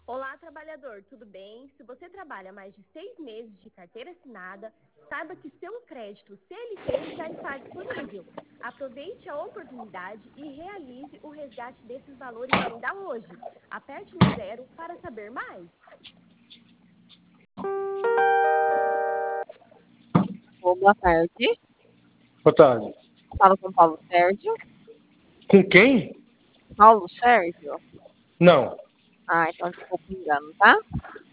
Olá, trabalhador, tudo bem? Se você trabalha mais de 6 meses de carteira assinada, saiba que seu crédito CLT já está disponível. Aproveite a oportunidade e realize o resgate desses valores ainda hoje. Aperte no 0 para saber mais. Boa tarde. Boa tarde. Fala com Paulo Sérgio. Com quem? Paulo Sérgio? Não. Ah, então desculpa o engano, tá?